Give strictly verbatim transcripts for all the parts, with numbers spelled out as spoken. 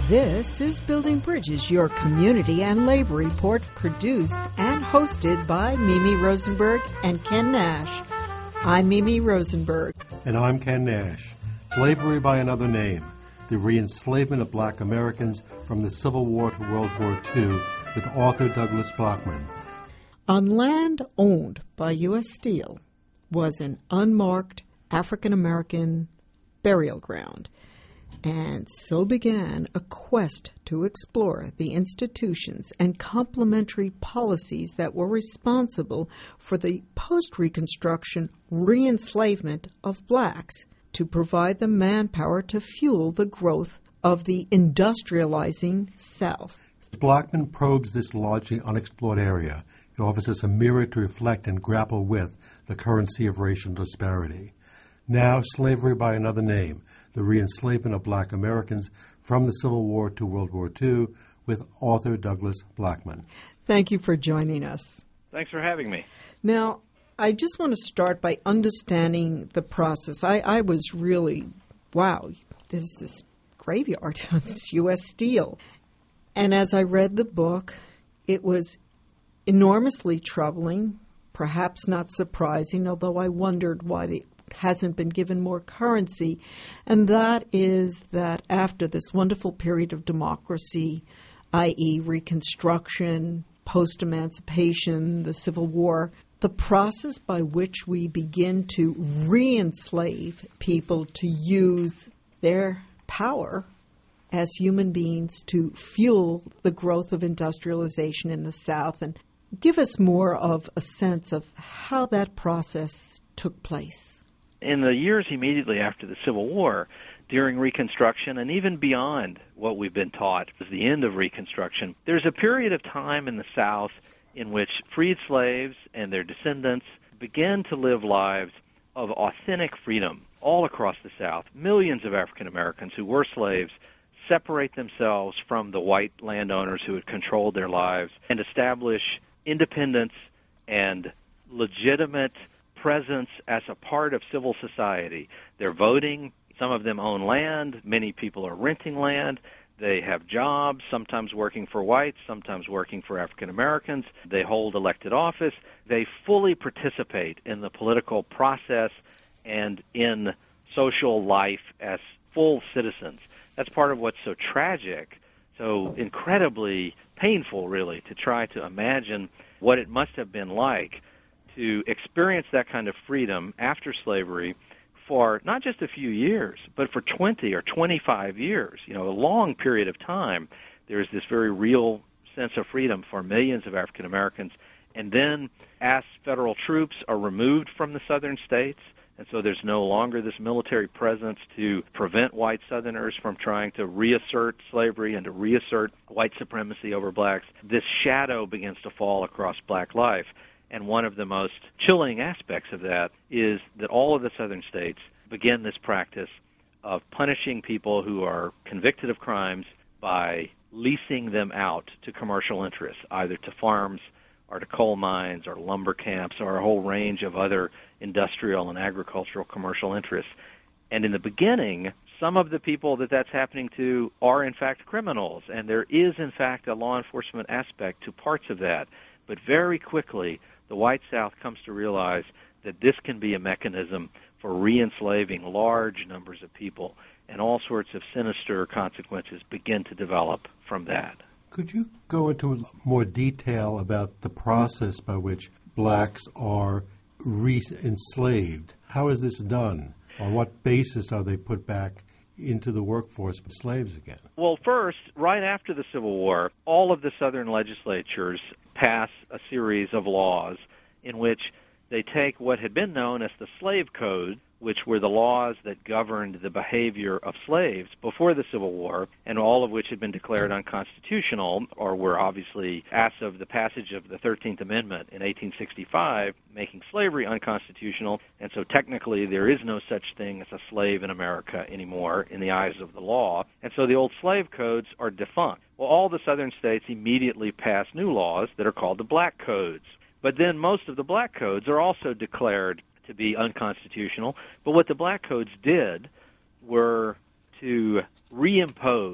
This is Building Bridges, your community and labor report, produced and hosted by Mimi Rosenberg and Ken Nash. I'm Mimi Rosenberg. And I'm Ken Nash. Slavery by Another Name, the re-enslavement of black Americans from the Civil War to World War Two, with author Douglas Blackmun. On land owned by U S Steel was an unmarked African-American burial ground. And so began a quest to explore the institutions and complementary policies that were responsible for the post-Reconstruction re-enslavement of blacks to provide the manpower to fuel the growth of the industrializing South. Blackmun probes this largely unexplored area. He offers us a mirror to reflect and grapple with the current sea of racial disparity. Now, Slavery by Another Name, the re-enslavement of black Americans from the Civil War to World War Two, with author Douglas Blackmun. Thank you for joining us. Thanks for having me. Now, I just want to start by understanding the process. I, I was really, wow, there's this graveyard on this U S Steel. And as I read the book, it was enormously troubling, perhaps not surprising, although I wondered why the hasn't been given more currency, and that is that after this wonderful period of democracy, that is. Reconstruction, post-emancipation, the Civil War, the process by which we begin to re-enslave people to use their power as human beings to fuel the growth of industrialization in the South, and give us more of a sense of how that process took place. In the years immediately after the Civil War, during Reconstruction, and even beyond what we've been taught as the end of Reconstruction, there's a period of time in the South in which freed slaves and their descendants began to live lives of authentic freedom all across the South. Millions of African Americans who were slaves separate themselves from the white landowners who had controlled their lives and establish independence and legitimate presence as a part of civil society. They're voting. Some of them own land. Many people are renting land. They have jobs, sometimes working for whites, sometimes working for African Americans. They hold elected office. They fully participate in the political process and in social life as full citizens. That's part of what's so tragic, so incredibly painful, really, to try to imagine what it must have been like to experience that kind of freedom after slavery for not just a few years, but for twenty or twenty-five years, you know, a long period of time. There's this very real sense of freedom for millions of African Americans. And then as federal troops are removed from the southern states, and so there's no longer this military presence to prevent white Southerners from trying to reassert slavery and to reassert white supremacy over blacks, this shadow begins to fall across black life. And one of the most chilling aspects of that is that all of the southern states begin this practice of punishing people who are convicted of crimes by leasing them out to commercial interests, either to farms or to coal mines or lumber camps or a whole range of other industrial and agricultural commercial interests. And in the beginning, some of the people that that's happening to are, in fact, criminals, and there is, in fact, a law enforcement aspect to parts of that. But very quickly, the white South comes to realize that this can be a mechanism for re-enslaving large numbers of people, and all sorts of sinister consequences begin to develop from that. Could you go into more detail about the process by which blacks are re-enslaved? How is this done? On what basis are they put back into the workforce as slaves again? Well, first, right after the Civil War, all of the southern legislatures pass a series of laws in which they take what had been known as the Slave Code, which were the laws that governed the behavior of slaves before the Civil War, and all of which had been declared unconstitutional, or were obviously, as of the passage of the thirteenth Amendment in eighteen sixty-five, making slavery unconstitutional, and so technically there is no such thing as a slave in America anymore in the eyes of the law, and so the old slave codes are defunct. Well, all the southern states immediately pass new laws that are called the Black Codes. But then most of the Black Codes are also declared to be unconstitutional. But what the Black Codes did were to reimpose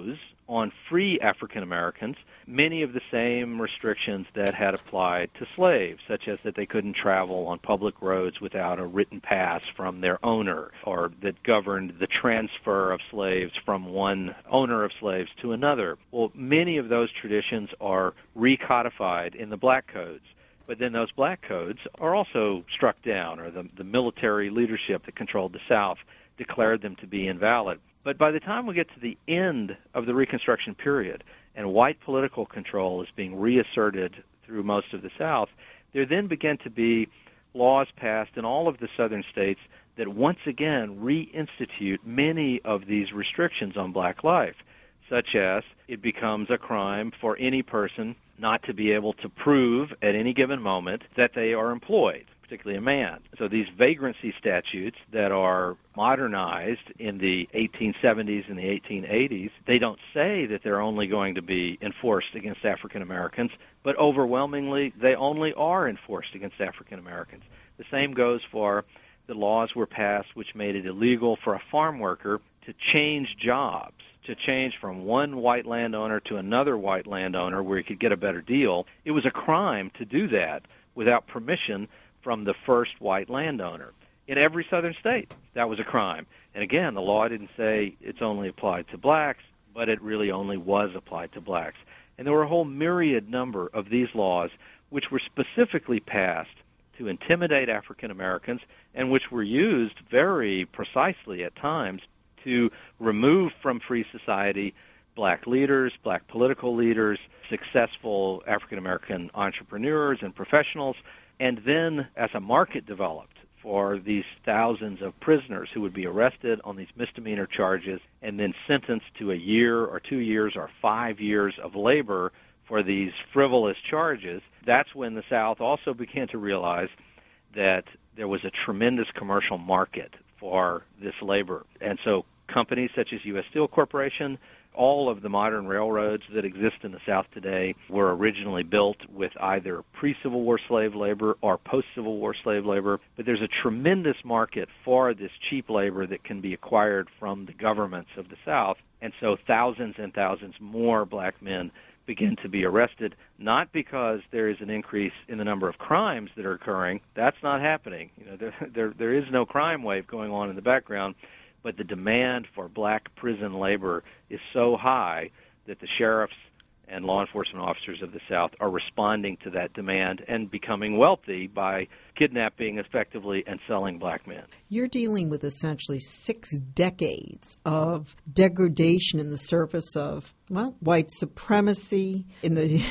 on free African Americans many of the same restrictions that had applied to slaves, such as that they couldn't travel on public roads without a written pass from their owner, or that governed the transfer of slaves from one owner of slaves to another. Well, many of those traditions are recodified in the black codes. But then those black codes are also struck down, or the, the military leadership that controlled the South declared them to be invalid. But by the time we get to the end of the Reconstruction period and white political control is being reasserted through most of the South, there then began to be laws passed in all of the southern states that once again reinstitute many of these restrictions on black life, such as it becomes a crime for any person not to be able to prove at any given moment that they are employed, particularly a man. So these vagrancy statutes that are modernized in the eighteen seventies and the eighteen eighties, they don't say that they're only going to be enforced against African Americans, but overwhelmingly they only are enforced against African Americans. The same goes for the laws were passed which made it illegal for a farm worker to change jobs, to change from one white landowner to another white landowner where he could get a better deal. It was a crime to do that without permission from the first white landowner. In every southern state, that was a crime. And again, the law didn't say it's only applied to blacks, but it really only was applied to blacks. And there were a whole myriad number of these laws which were specifically passed to intimidate African Americans and which were used very precisely at times to remove from free society black leaders, black political leaders, successful African American entrepreneurs and professionals. And then as a market developed for these thousands of prisoners who would be arrested on these misdemeanor charges and then sentenced to a year or two years or five years of labor for these frivolous charges, that's when the South also began to realize that there was a tremendous commercial market for this labor. And so companies such as U S Steel Corporation, all of the modern railroads that exist in the South today were originally built with either pre-Civil War slave labor or post-Civil War slave labor. But there's a tremendous market for this cheap labor that can be acquired from the governments of the South. And so thousands and thousands more black men begin to be arrested, not because there is an increase in the number of crimes that are occurring. That's not happening. You know, there, there, there is no crime wave going on in the background. But the demand for black prison labor is so high that the sheriffs and law enforcement officers of the South are responding to that demand and becoming wealthy by kidnapping effectively and selling black men. You're dealing with essentially six decades of degradation in the service of, well, white supremacy in the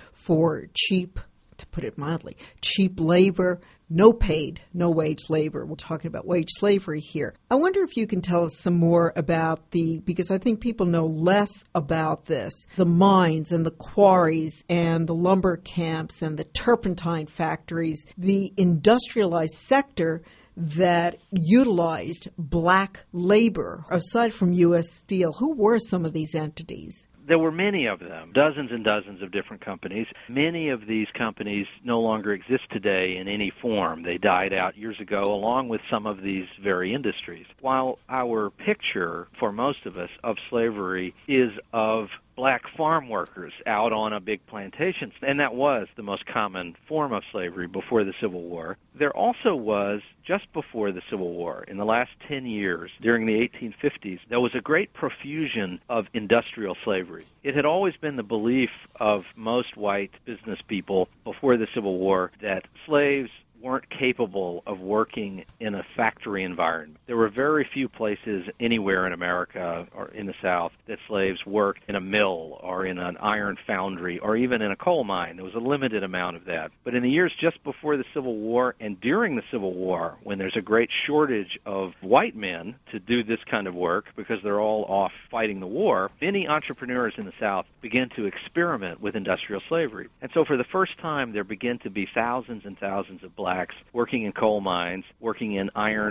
for cheap, to put it mildly, cheap labor, no paid, no wage labor. We're talking about wage slavery here. I wonder if you can tell us some more about the, because I think people know less about this, the mines and the quarries and the lumber camps and the turpentine factories, the industrialized sector that utilized black labor. Aside from U S Steel, who were some of these entities? There were many of them, dozens and dozens of different companies. Many of these companies no longer exist today in any form. They died out years ago, along with some of these very industries. While our picture, for most of us, of slavery is of black farm workers out on a big plantation, and that was the most common form of slavery before the Civil War. There also was, just before the Civil War, in the last ten years, during the eighteen fifties, there was a great profusion of industrial slavery. It had always been the belief of most white business people before the Civil War that slaves weren't capable of working in a factory environment. There were very few places anywhere in America or in the South that slaves worked in a mill or in an iron foundry or even in a coal mine. There was a limited amount of that. But in the years just before the Civil War and during the Civil War, when there's a great shortage of white men to do this kind of work because they're all off fighting the war, many entrepreneurs in the South began to experiment with industrial slavery. And so for the first time, there began to be thousands and thousands of blacks working in coal mines, working in iron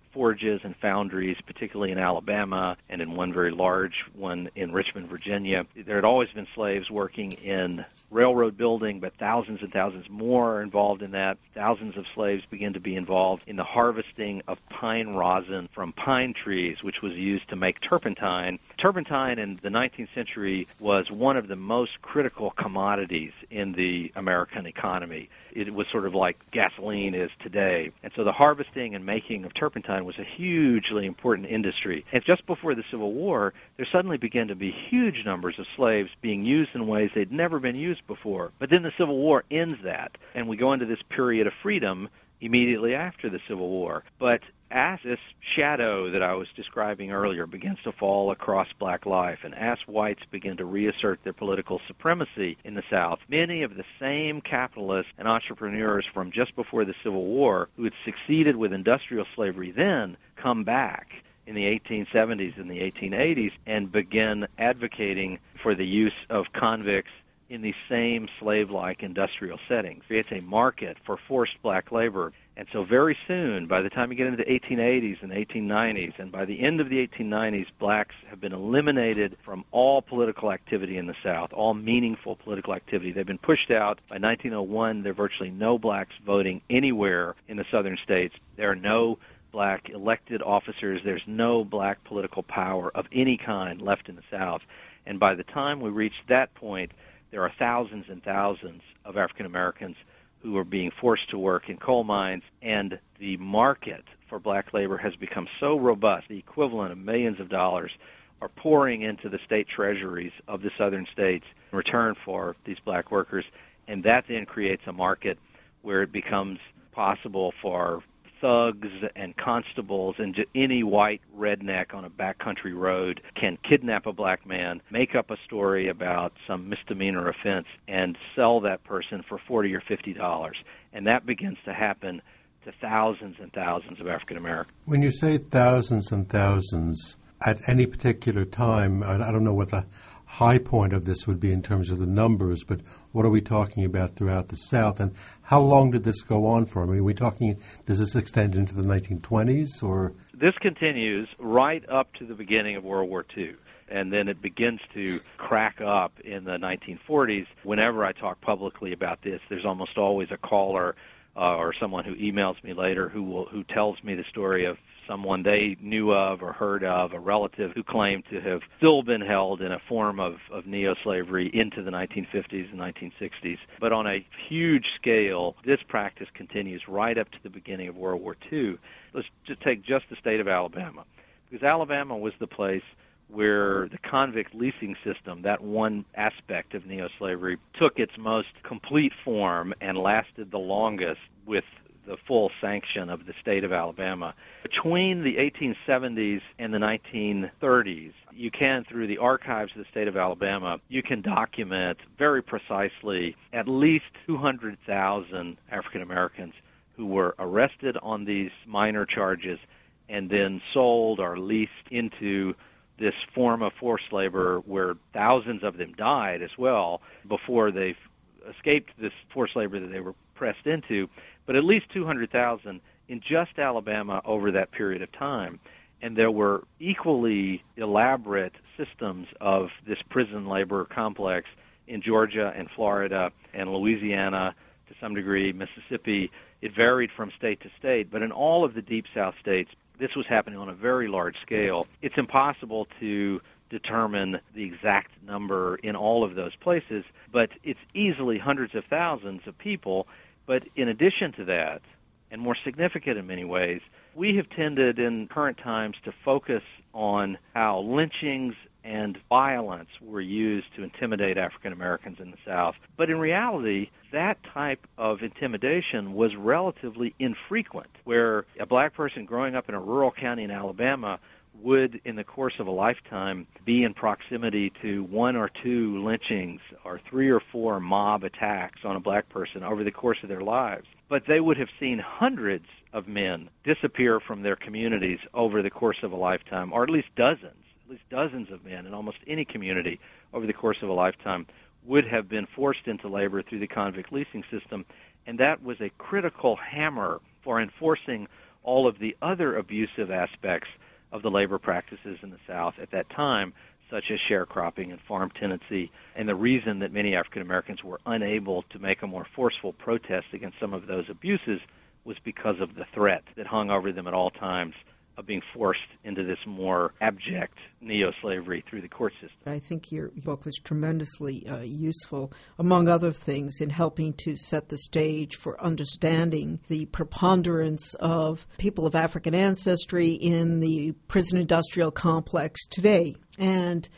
forges and foundries, particularly in Alabama and in one very large one in Richmond, Virginia. There had always been slaves working in railroad building, but thousands and thousands more are involved in that. Thousands of slaves begin to be involved in the harvesting of pine rosin from pine trees, which was used to make turpentine. Turpentine in the nineteenth century was one of the most critical commodities in the American economy. It was sort of like gasoline is today. And so the harvesting and making of turpentine was a hugely important industry. And just before the Civil War, there suddenly began to be huge numbers of slaves being used in ways they'd never been used before. But then the Civil War ends that, and we go into this period of freedom immediately after the Civil War. But as this shadow that I was describing earlier begins to fall across black life, and as whites begin to reassert their political supremacy in the South, many of the same capitalists and entrepreneurs from just before the Civil War who had succeeded with industrial slavery then come back in the eighteen seventies and the eighteen eighties and begin advocating for the use of convicts in the same slave-like industrial settings. It's a market for forced black labor. And so very soon, by the time you get into the eighteen eighties and eighteen nineties, and by the end of the eighteen nineties, blacks have been eliminated from all political activity in the South, all meaningful political activity. They've been pushed out. By nineteen oh one, there are virtually no blacks voting anywhere in the southern states. There are no black elected officers. There's no black political power of any kind left in the South. And by the time we reach that point, there are thousands and thousands of African Americans who are being forced to work in coal mines, and the market for black labor has become so robust, the equivalent of millions of dollars are pouring into the state treasuries of the southern states in return for these black workers, and that then creates a market where it becomes possible for thugs and constables and any white redneck on a backcountry road can kidnap a black man, make up a story about some misdemeanor offense, and sell that person for forty or fifty dollars. And that begins to happen to thousands and thousands of African Americans. When you say thousands and thousands, at any particular time, I don't know what the high point of this would be in terms of the numbers, but what are we talking about throughout the South, and how long did this go on for? I mean, are we talking, does this extend into the nineteen twenties, or? This continues right up to the beginning of World War Two, and then it begins to crack up in the nineteen forties. Whenever I talk publicly about this, there's almost always a caller uh, or someone who emails me later who will, who tells me the story of someone they knew of or heard of, a relative who claimed to have still been held in a form of, of neo-slavery into the nineteen fifties and nineteen sixties. But on a huge scale, this practice continues right up to the beginning of World War Two. Let's just take just the state of Alabama, because Alabama was the place where the convict leasing system, that one aspect of neo-slavery, took its most complete form and lasted the longest with the full sanction of the state of Alabama. Between the eighteen seventies and the nineteen thirties, you can, through the archives of the state of Alabama, you can document very precisely at least two hundred thousand African Americans who were arrested on these minor charges and then sold or leased into this form of forced labor where thousands of them died as well before they escaped this forced labor that they were pressed into, but at least two hundred thousand in just Alabama over that period of time. And there were equally elaborate systems of this prison labor complex in Georgia and Florida and Louisiana, to some degree, Mississippi. It varied from state to state, but in all of the Deep South states, this was happening on a very large scale. It's impossible to determine the exact number in all of those places, but it's easily hundreds of thousands of people. But in addition to that, and more significant in many ways, we have tended in current times to focus on how lynchings and violence were used to intimidate African Americans in the South. But in reality, that type of intimidation was relatively infrequent, where a black person growing up in a rural county in Alabama would, in the course of a lifetime, be in proximity to one or two lynchings or three or four mob attacks on a black person over the course of their lives. But they would have seen hundreds of men disappear from their communities over the course of a lifetime, or at least dozens, at least dozens of men in almost any community over the course of a lifetime would have been forced into labor through the convict leasing system, and that was a critical hammer for enforcing all of the other abusive aspects of the labor practices in the South at that time, such as sharecropping and farm tenancy, and the reason that many African Americans were unable to make a more forceful protest against some of those abuses was because of the threat that hung over them at all times of being forced into this more abject neo-slavery through the court system. I think your book was tremendously uh, useful, among other things, in helping to set the stage for understanding the preponderance of people of African ancestry in the prison industrial complex today, and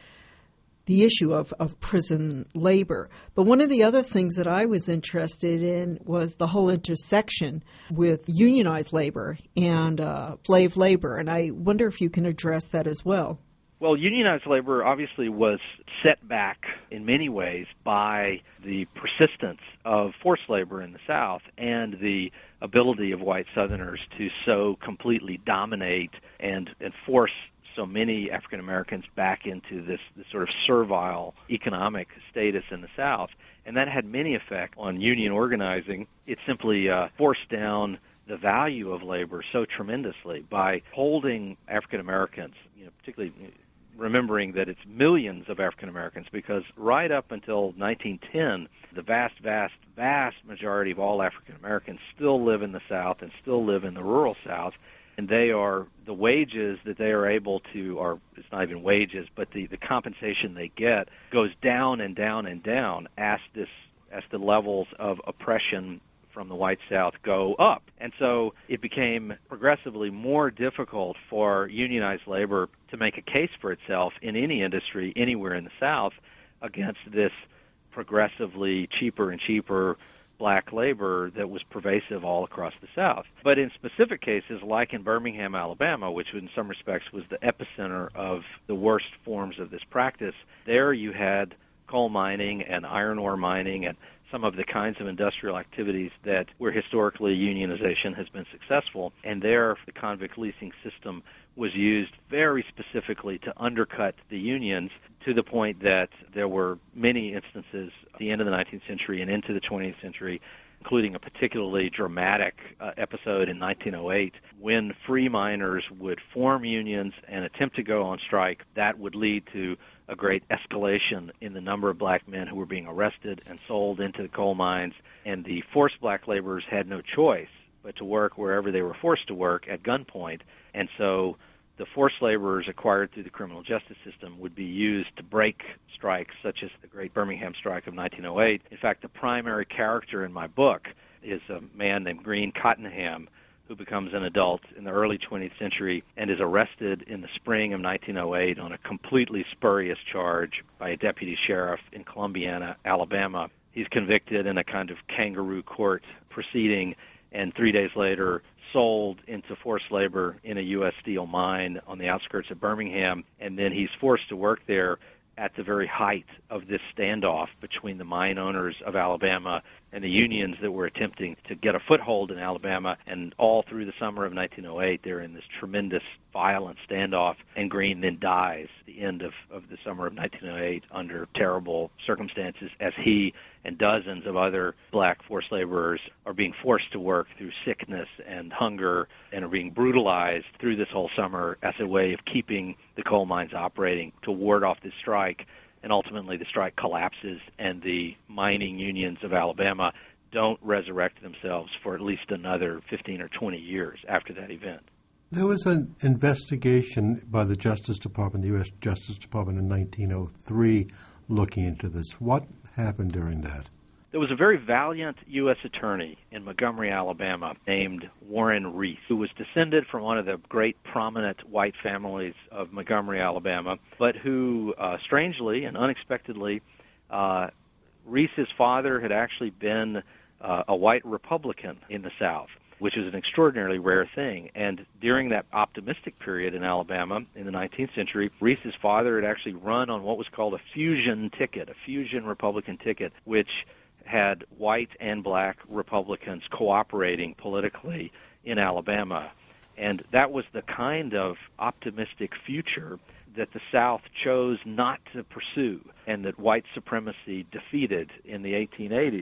the issue of, of prison labor. But one of the other things that I was interested in was the whole intersection with unionized labor and uh, slave labor, and I wonder if you can address that as well. Well, unionized labor obviously was set back in many ways by the persistence of forced labor in the South and the ability of white Southerners to so completely dominate and, and force so many African Americans back into this, this sort of servile economic status in the South. And that had many effects on union organizing. It simply uh, forced down the value of labor so tremendously by holding African Americans, you know, particularly remembering that it's millions of African Americans, because right up until nineteen ten, the vast, vast, vast majority of all African Americans still live in the South and still live in the rural South. And they are, the wages that they are able to, or it's not even wages, but the, the compensation they get goes down and down and down as this, as the levels of oppression from the white South go up. And so it became progressively more difficult for unionized labor to make a case for itself in any industry anywhere in the South against this progressively cheaper and cheaper black labor that was pervasive all across the South. But in specific cases, like in Birmingham, Alabama, which in some respects was the epicenter of the worst forms of this practice, there you had coal mining and iron ore mining and some of the kinds of industrial activities that where historically unionization has been successful. And there the convict leasing system was used very specifically to undercut the unions, to the point that there were many instances at the end of the nineteenth century and into the twentieth century, including a particularly dramatic uh, episode in nineteen oh eight when free miners would form unions and attempt to go on strike. That would lead to a great escalation in the number of black men who were being arrested and sold into the coal mines, and the forced black laborers had no choice but to work wherever they were forced to work at gunpoint. And so the forced laborers acquired through the criminal justice system would be used to break strikes such as the Great Birmingham Strike of nineteen oh eight. In fact, the primary character in my book is a man named Green Cottenham, who becomes an adult in the early twentieth century and is arrested in the spring of nineteen oh eight on a completely spurious charge by a deputy sheriff in Columbiana, Alabama. He's convicted in a kind of kangaroo court proceeding, and three days later sold into forced labor in a U S Steel mine on the outskirts of Birmingham, and then he's forced to work there at the very height of this standoff between the mine owners of Alabama and the unions that were attempting to get a foothold in Alabama. And all through the summer of nineteen oh eight, they're in this tremendous violent standoff, and Green then dies at the end of, of the summer of nineteen oh eight under terrible circumstances, as he and dozens of other black forced laborers are being forced to work through sickness and hunger and are being brutalized through this whole summer as a way of keeping the coal mines operating to ward off this strike. And ultimately the strike collapses, and the mining unions of Alabama don't resurrect themselves for at least another fifteen or twenty years after that event. There was an investigation by the Justice Department, the U S Justice Department in nineteen oh three, looking into this. What happened during that? There was a very valiant U S attorney in Montgomery, Alabama, named Warren Reese, who was descended from one of the great prominent white families of Montgomery, Alabama, but who, uh, strangely and unexpectedly, uh, Reese's father had actually been uh, a white Republican in the South, which is an extraordinarily rare thing. And during that optimistic period in Alabama in the nineteenth century, Reese's father had actually run on what was called a fusion ticket, a fusion Republican ticket, which had white and black Republicans cooperating politically in Alabama. And that was the kind of optimistic future that the South chose not to pursue, and that white supremacy defeated in the eighteen eighties.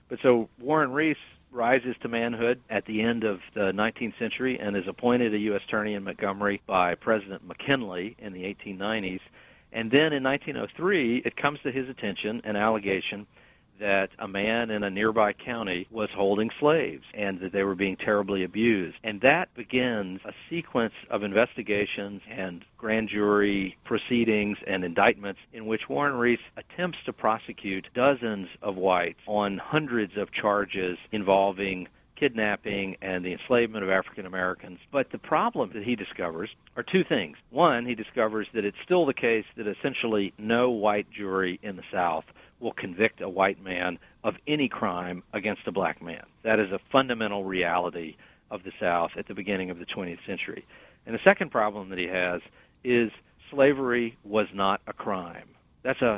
But so Warren Reese rises to manhood at the end of the nineteenth century and is appointed a U S attorney in Montgomery by President McKinley in the eighteen nineties. And then in nineteen oh three, it comes to his attention an allegation that a man in a nearby county was holding slaves and that they were being terribly abused. And that begins a sequence of investigations and grand jury proceedings and indictments in which Warren Reese attempts to prosecute dozens of whites on hundreds of charges involving kidnapping and the enslavement of African Americans. But the problem that he discovers are two things. One, he discovers that it's still the case that essentially no white jury in the South will convict a white man of any crime against a black man. That is a fundamental reality of the South at the beginning of the twentieth century. And the second problem that he has is slavery was not a crime. That's a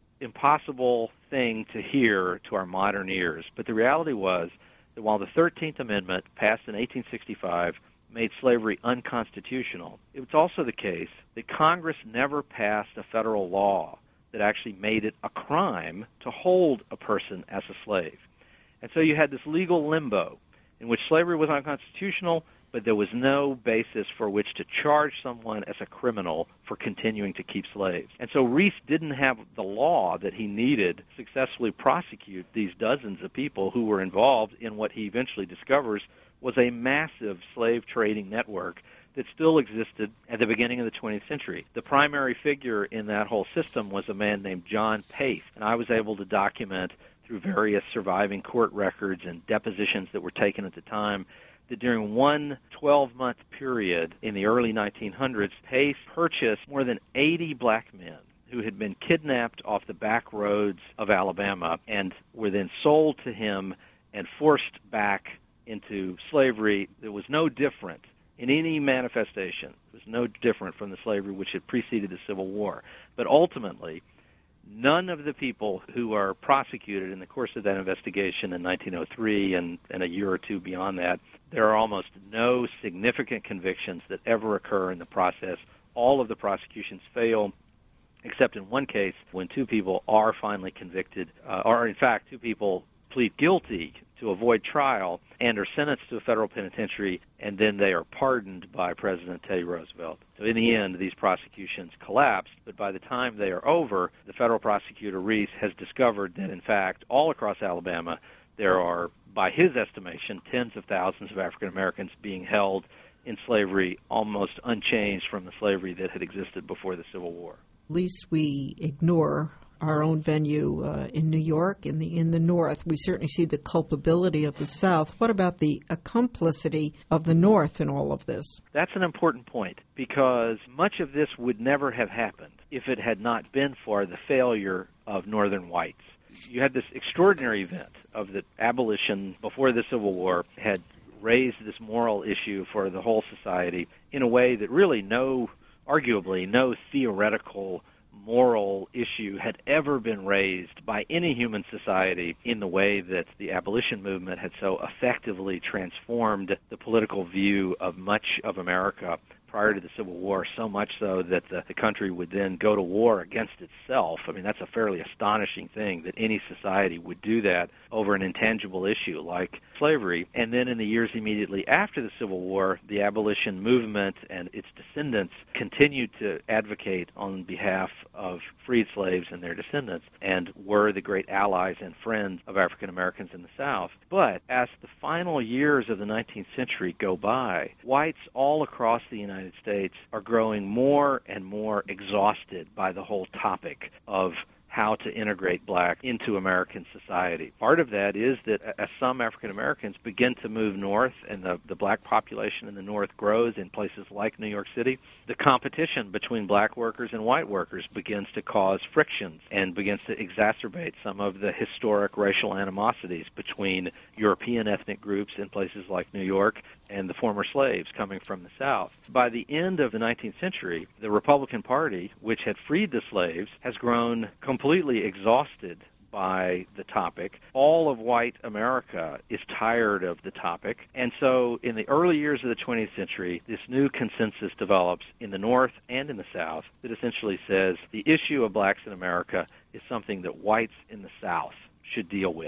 impossible thing to hear to our modern ears. But the reality was that while the thirteenth Amendment, passed in eighteen sixty-five, made slavery unconstitutional, it was also the case that Congress never passed a federal law that actually made it a crime to hold a person as a slave. And so you had this legal limbo in which slavery was unconstitutional, but there was no basis for which to charge someone as a criminal for continuing to keep slaves. And so Reese didn't have the law that he needed to successfully prosecute these dozens of people who were involved in what he eventually discovers was a massive slave trading network that still existed at the beginning of the twentieth century. The primary figure in that whole system was a man named John Pace, and I was able to document through various surviving court records and depositions that were taken at the time that during one twelve-month period in the early nineteen hundreds, Pace purchased more than eighty black men who had been kidnapped off the back roads of Alabama and were then sold to him and forced back into slavery that was no different in any manifestation. It was no different from the slavery which had preceded the Civil War. But ultimately, none of the people who are prosecuted in the course of that investigation in nineteen oh three and, and a year or two beyond that, there are almost no significant convictions that ever occur in the process. All of the prosecutions fail, except in one case when two people are finally convicted, uh, or in fact, two people plead guilty to avoid trial and are sentenced to a federal penitentiary, and then they are pardoned by President Teddy Roosevelt. So in the end, these prosecutions collapsed, but by the time they are over, the federal prosecutor Reese has discovered that, in fact, all across Alabama, there are, by his estimation, tens of thousands of African Americans being held in slavery almost unchanged from the slavery that had existed before the Civil War. At least we ignore our own venue uh, in New York, in the in the North. We certainly see the culpability of the South. What about the complicity of the North in all of this? That's an important point, because much of this would never have happened if it had not been for the failure of Northern whites. You had this extraordinary event of the abolition before the Civil War had raised this moral issue for the whole society in a way that really no, arguably, no theoretical moral issue had ever been raised by any human society in the way that the abolition movement had so effectively transformed the political view of much of America prior to the Civil War, so much so that the, the country would then go to war against itself. I mean, that's a fairly astonishing thing that any society would do that over an intangible issue like slavery. And then in the years immediately after the Civil War, the abolition movement and its descendants continued to advocate on behalf of freed slaves and their descendants and were the great allies and friends of African Americans in the South. But as the final years of the nineteenth century go by, whites all across the United States are growing more and more exhausted by the whole topic of how to integrate black into American society. Part of that is that as some African Americans begin to move north and the, the black population in the north grows in places like New York City, the competition between black workers and white workers begins to cause frictions and begins to exacerbate some of the historic racial animosities between European ethnic groups in places like New York and the former slaves coming from the South. By the end of the nineteenth century, the Republican Party, which had freed the slaves, has grown completely exhausted by the topic. All of white America is tired of the topic. And so in the early years of the twentieth century, this new consensus develops in the North and in the South that essentially says the issue of blacks in America is something that whites in the South should deal with.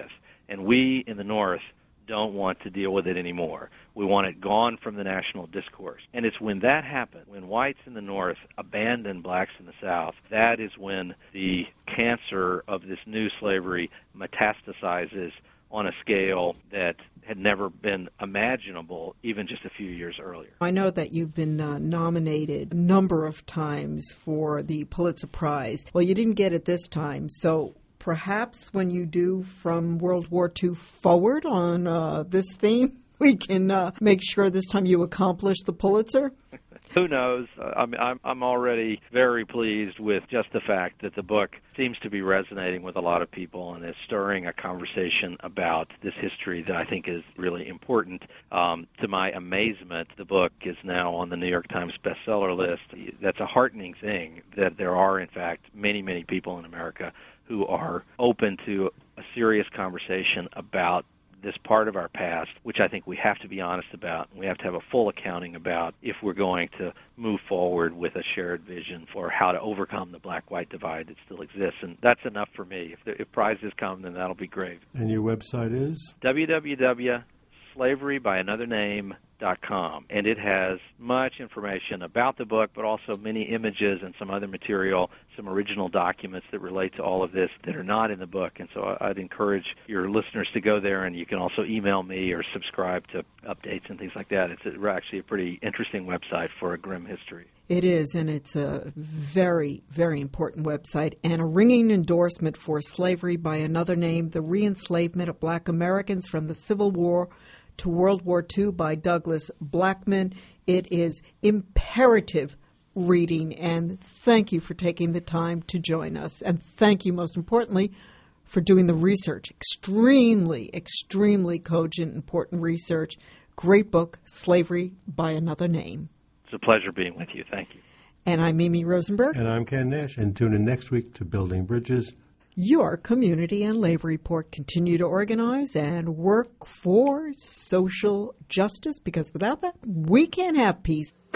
And we in the North don't want to deal with it anymore. We want it gone from the national discourse. And it's when that happens, when whites in the North abandon blacks in the South, that is when the cancer of this new slavery metastasizes on a scale that had never been imaginable even just a few years earlier. I know that you've been uh, nominated a number of times for the Pulitzer Prize. Well, you didn't get it this time, so perhaps when you do From World War Two forward on uh, this theme, we can uh, make sure this time you accomplish the Pulitzer? Who knows? I'm, I'm, I'm already very pleased with just the fact that the book seems to be resonating with a lot of people and is stirring a conversation about this history that I think is really important. Um, to my amazement, the book is now on the New York Times bestseller list. That's a heartening thing that there are, in fact, many, many people in America who are open to a serious conversation about this part of our past, which I think we have to be honest about. We have to have a full accounting about if we're going to move forward with a shared vision for how to overcome the black-white divide that still exists. And that's enough for me. If, the, if prizes come, then that'll be great. And your website is? w w w dot slavery by another name dot com. And it has much information about the book, but also many images and some other material, some original documents that relate to all of this that are not in the book. And so I'd encourage your listeners to go there, and you can also email me or subscribe to updates and things like that. It's actually a pretty interesting website for a grim history. It is, and it's a very, very important website and a ringing endorsement for Slavery by Another Name, The Re-Enslavement of Black Americans from the Civil War to World War Two by Douglas Blackmun. It is imperative reading, and thank you for taking the time to join us. And thank you, most importantly, for doing the research. Extremely, extremely cogent, important research. Great book, Slavery by Another Name. It's a pleasure being with you. Thank you. And I'm Mimi Rosenberg. And I'm Ken Nash. And tune in next week to Building Bridges. Your Community and Labor Report. Continue to organize and work for social justice, because without that, we can't have peace.